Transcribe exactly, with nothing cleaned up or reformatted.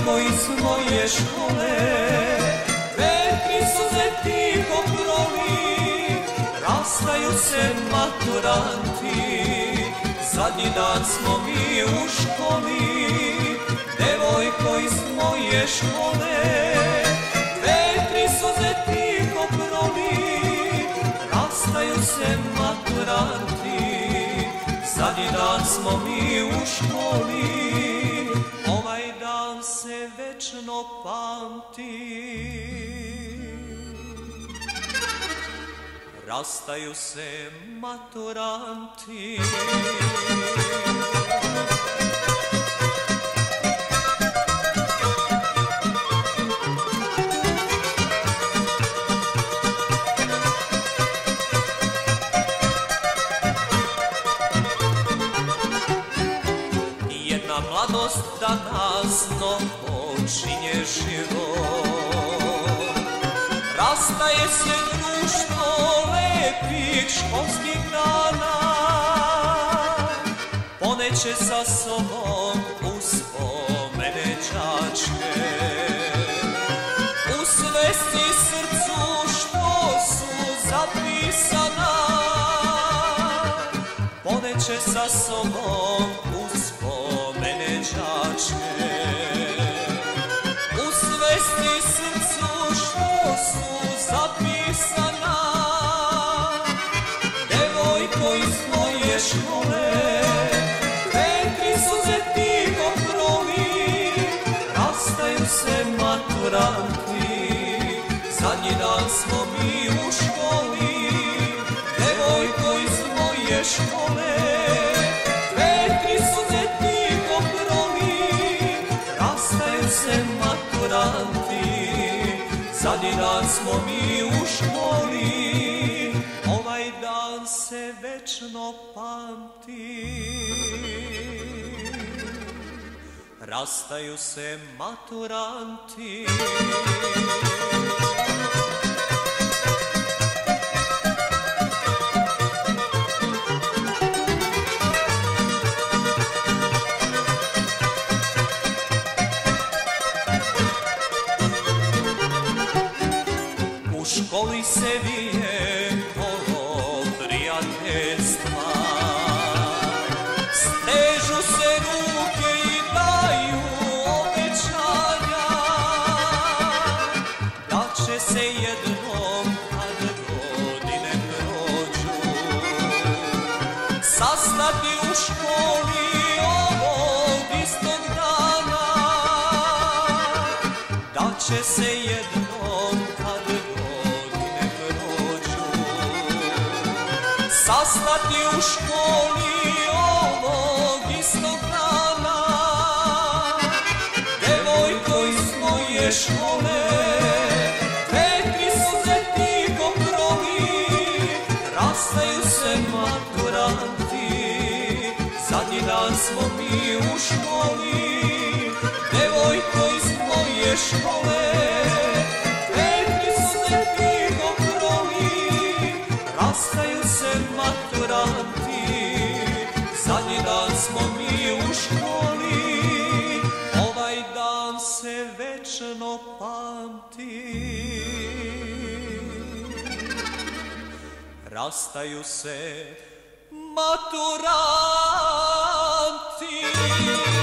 Devojko iz moje škole, vetri suze tiho proli, rastaju se maturanti, zadnji dan smo mi u školi. Devojko iz moje škole, vetri suze tiho proli, rastaju se maturanti, zadnji dan smo mi u školi. Ovaj dan se večno pamti, rastaju se maturanti. Jedna mladost danas novo počinje život, rastaje se društvo lepih školskih dana, poneće sa sobom uspomene đačke, u svesti srcu što su zapisana, poneće sa sobom uspomene đačke, u svesti srcu što su zapisana. Devojko iz moje škole, vetri suze tiho proli, rastaju se maturanti, zadnji dan smo mi u školi. Devojko iz moje škole, vetri suze tiho proli, rastaju se maturanti, zadnji dan smo mi u školi. Ovaj dan se večno pamti, rastaju se maturanti. U školi se vije kolo prijateljstva, stežu se ruke i daju obećanja, da će se jednom kad godine prođu sastati u školi ovog istog dana, da će se jednom kad godine prođu sastati u školi ovog istog dana. Devojko iz moje škole, vetri suze tiho proli, rastaju se maturanti, zadnji dan smo mi u školi. Devojko iz moje škole, vetri suze tiho proli, rastaju se maturanti, zadnji dan smo mi u školi. Ovaj dan se večno pamti, rastaju se maturanti.